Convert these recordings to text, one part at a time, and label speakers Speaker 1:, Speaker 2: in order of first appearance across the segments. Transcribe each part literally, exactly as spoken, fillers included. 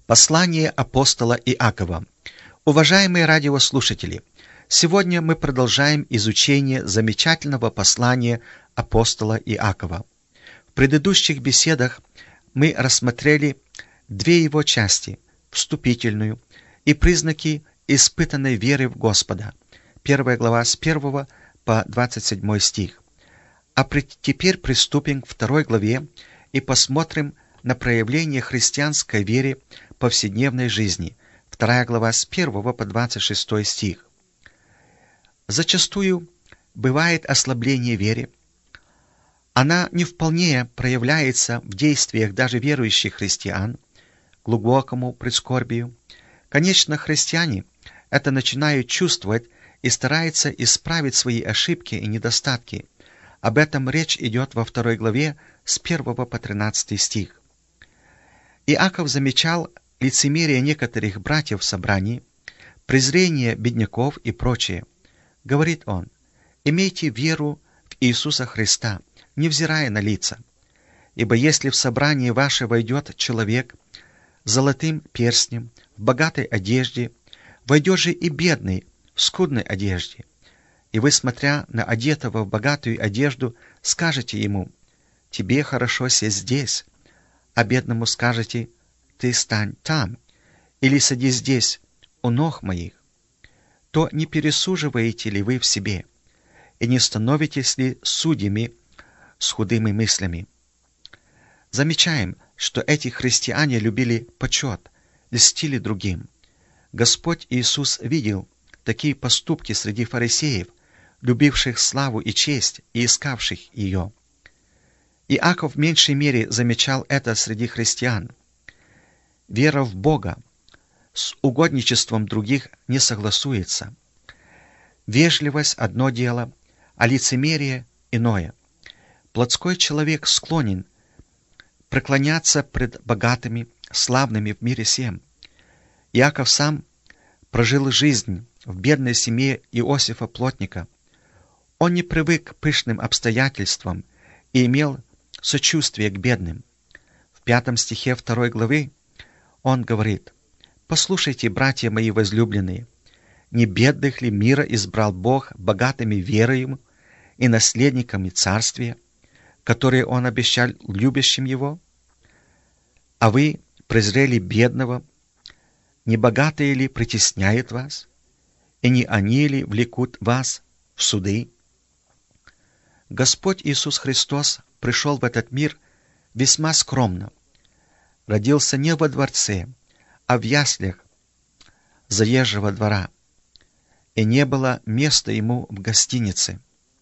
Speaker 1: Послание апостола Иакова. Уважаемые радиослушатели, сегодня мы продолжаем изучение замечательного послания апостола Иакова. В предыдущих беседах мы рассмотрели две его части – вступительную и признаки испытанной веры в Господа. Первая глава с первого по двадцать седьмой стих. А при, теперь приступим к второй главе и посмотрим на проявление христианской веры в повседневной жизни. Вторая глава с первого по двадцать шестой стих. Зачастую бывает ослабление веры. Она не вполне проявляется в действиях даже верующих христиан, глубокому прискорбию. Конечно, христиане это начинают чувствовать и стараются исправить свои ошибки и недостатки. Об этом речь идет во второй главе с первого по тринадцатый стих. Иаков замечал лицемерие некоторых братьев в собрании, презрение бедняков и прочее. Говорит он: «Имейте веру в Иисуса Христа, невзирая на лица. Ибо если в собрание ваше войдет человек с золотым перстнем, в богатой одежде, войдет же и бедный в скудной одежде. И вы, смотря на одетого в богатую одежду, скажете ему: тебе хорошо сесть здесь, а бедному скажете: ты стань там, или садись здесь, у ног моих, то не пересуживаете ли вы в себе, и не становитесь ли судьями с худыми мыслями?» Замечаем, что эти христиане любили почет, льстили другим. Господь Иисус видел такие поступки среди фарисеев, любивших славу и честь и искавших ее. Иаков в меньшей мере замечал это среди христиан. Вера в Бога с угодничеством других не согласуется. Вежливость – одно дело, а лицемерие – иное. Плотской человек склонен преклоняться пред богатыми, славными в мире сем. Иаков сам прожил жизнь в бедной семье Иосифа Плотника. Он не привык к пышным обстоятельствам и имел сочувствие к бедным. В пятом стихе второй главы он говорит: «Послушайте, братья мои возлюбленные, не бедных ли мира избрал Бог богатыми верою и наследниками царствия, которые Он обещал любящим Его? А вы презрели бедного, не богатые ли притесняют вас, и не они ли влекут вас в суды?» Господь Иисус Христос пришел в этот мир весьма скромно. Родился не во дворце, а в яслях заезжего двора, и не было места ему в гостинице.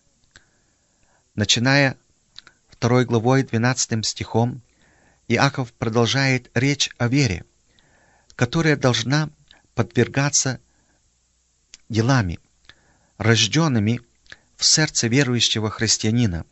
Speaker 1: Начиная второй главой двенадцатым стихом, Иаков продолжает речь о вере, которая должна подвергаться делами, рожденными в сердце верующего христианина.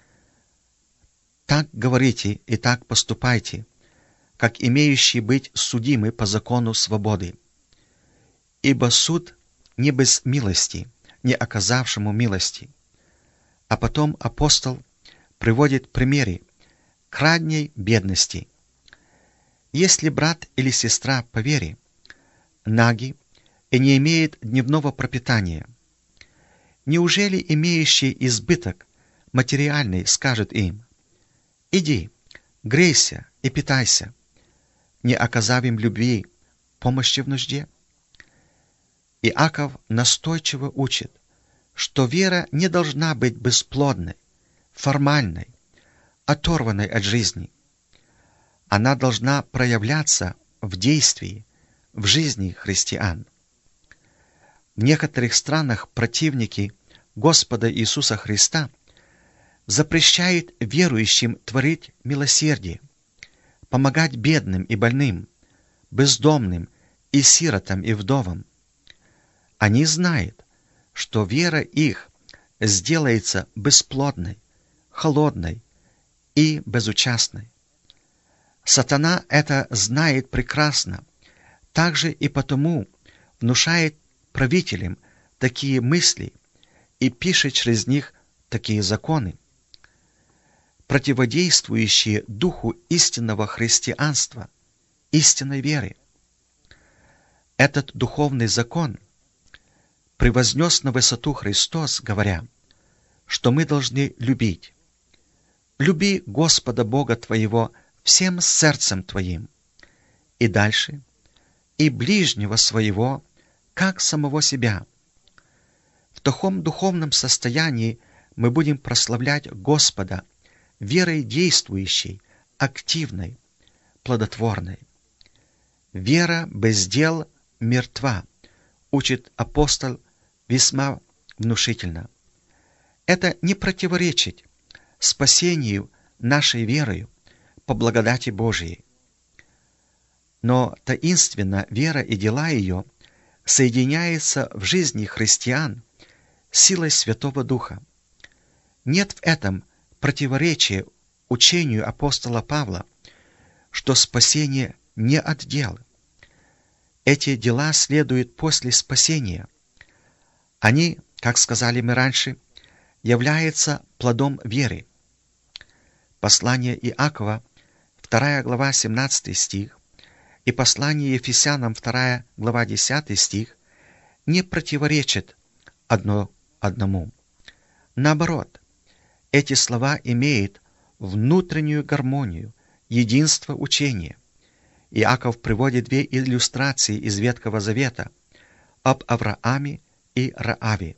Speaker 1: «Так говорите и так поступайте, как имеющие быть судимы по закону свободы. Ибо суд не без милости, не оказавшему милости». А потом апостол приводит примеры крайней бедности. Если брат или сестра по вере наги и не имеет дневного пропитания, неужели имеющий избыток материальный скажет им: «Иди, грейся и питайся», не оказав им любви, помощи в нужде? Иаков настойчиво учит, что вера не должна быть бесплодной, формальной, оторванной от жизни. Она должна проявляться в действии, в жизни христиан. В некоторых странах противники Господа Иисуса Христа запрещают верующим творить милосердие, помогать бедным и больным, бездомным и сиротам и вдовам. Они знают, что вера их сделается бесплодной, холодной и безучастной. Сатана это знает прекрасно, также и потому внушает правителям такие мысли и пишет через них такие законы, противодействующие духу истинного христианства, истинной веры. этот духовный закон превознес на высоту Христос, говоря, что мы должны любить. Люби Господа Бога твоего всем сердцем твоим. И дальше. И ближнего своего, как самого себя. В таком духовном состоянии мы будем прославлять Господа верой действующей, активной, плодотворной. Вера без дел мертва, учит апостол весьма внушительно. Это не противоречит спасению нашей верою по благодати Божией. Но таинственно вера и дела ее соединяются в жизни христиан силой Святого Духа. Нет в этом противоречия учению апостола Павла, что спасение не от дел. Эти дела следуют после спасения. Они, как сказали мы раньше, являются плодом веры. Послание Иакова, вторая глава, семнадцатый стих, и послание Ефесянам, вторая глава, десятый стих, не противоречат одно одному. Наоборот, эти слова имеют внутреннюю гармонию, единство учения. Иаков приводит две иллюстрации из Ветхого Завета об Аврааме и Рааве.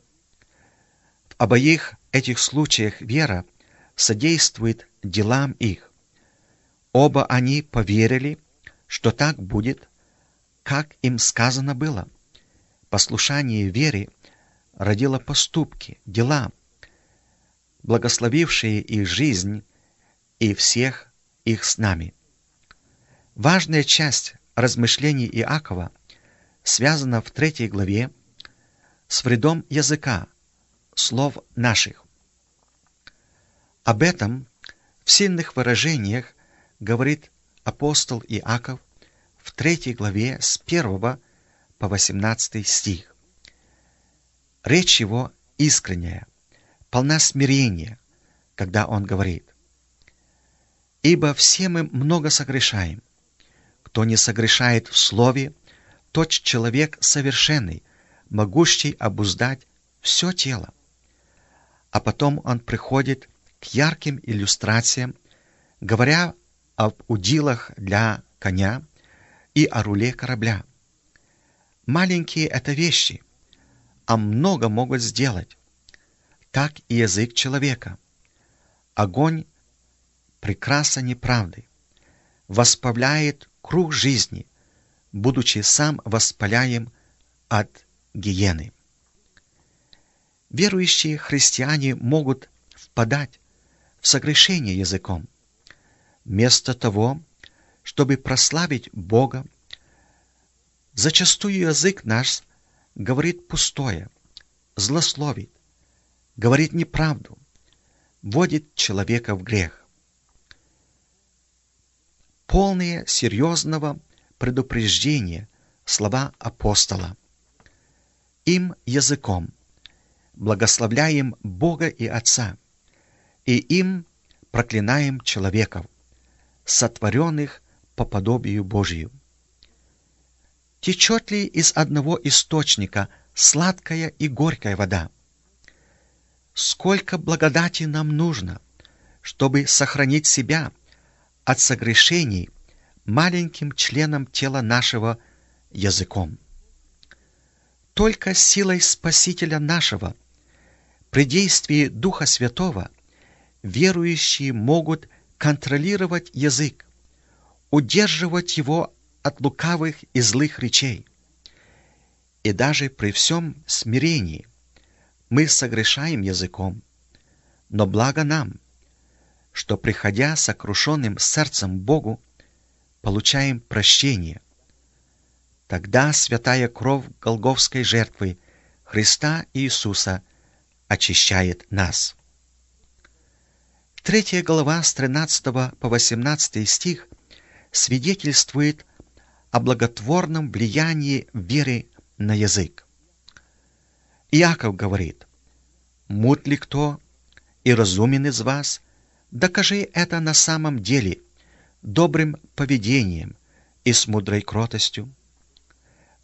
Speaker 1: В обоих этих случаях вера содействует делам их. Оба они поверили, что так будет, как им сказано было. Послушание вере родило поступки, дела, благословившие их жизнь и всех их с нами. Важная часть размышлений Иакова связана в третьей главе с вредом языка, слов наших. Об этом в сильных выражениях говорит апостол Иаков в третьей главе с первого по восемнадцатый стих. Речь его искренняя, полна смирения, когда он говорит: «Ибо все мы много согрешаем. Кто не согрешает в слове, тот человек совершенный, могущий обуздать все тело». А потом он приходит к ярким иллюстрациям, говоря об удилах для коня и о руле корабля. Маленькие это вещи, а много могут сделать. Так и язык человека. Огонь прекраса неправды воспаляет круг жизни, будучи сам воспаляем от гиены. Верующие христиане могут впадать в согрешение языком. Вместо того, чтобы прославить Бога, зачастую язык наш говорит пустое, злословит, говорит неправду, вводит человека в грех. Полные серьезного предупреждения слова апостола. Им языком благословляем Бога и Отца, и им проклинаем человеков, сотворенных по подобию Божию. Течет ли из одного источника сладкая и горькая вода? Сколько благодати нам нужно, чтобы сохранить себя от согрешений маленьким членом тела нашего языком. Только силой Спасителя нашего, при действии Духа Святого, верующие могут контролировать язык, удерживать его от лукавых и злых речей. И даже при всем смирении мы согрешаем языком, но благо нам, что, приходя сокрушенным сердцем Богу, получаем прощение. Тогда святая кровь Голгофской жертвы Христа Иисуса очищает нас. Третья глава с тринадцатого по восемнадцатый стих свидетельствует о благотворном влиянии веры на язык. Иаков говорит: «Мут ли кто и разумен из вас, докажи это на самом деле добрым поведением и с мудрой кротостью.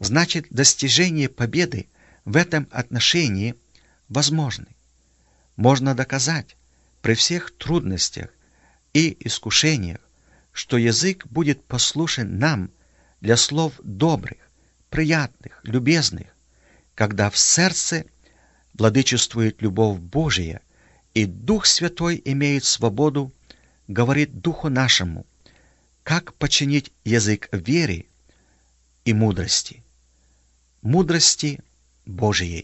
Speaker 1: значит, достижение победы в этом отношении возможно. Можно доказать при всех трудностях и искушениях, что язык будет послушен нам для слов добрых, приятных, любезных, когда в сердце владычествует любовь Божия, и Дух Святой имеет свободу, говорит Духу нашему, как починить язык веры и мудрости, мудрости Божией.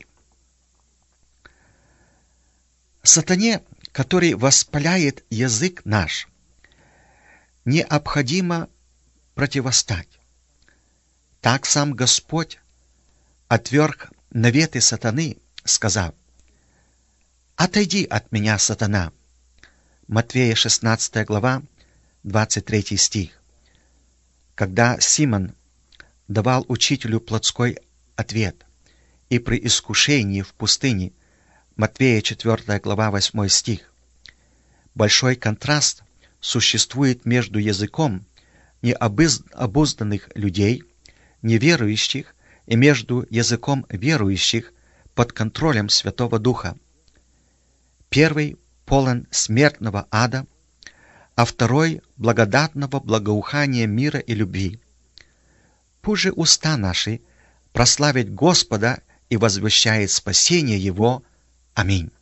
Speaker 1: Сатане, который воспаляет язык наш, необходимо противостать. Так сам Господь отверг наветы сатаны, сказав: «Отойди от меня, сатана». Матвея шестнадцатая глава, двадцать третий стих. Когда Симон давал учителю плотской ответ, и при искушении в пустыне, Матвея четвёртая глава, восьмой стих, большой контраст существует между языком необузданных людей, неверующих, и между языком верующих под контролем Святого Духа. Первый полон смертного ада, а второй благодатного благоухания мира и любви. Пусть же уста наши прославят Господа и возвещает спасение Его. Аминь.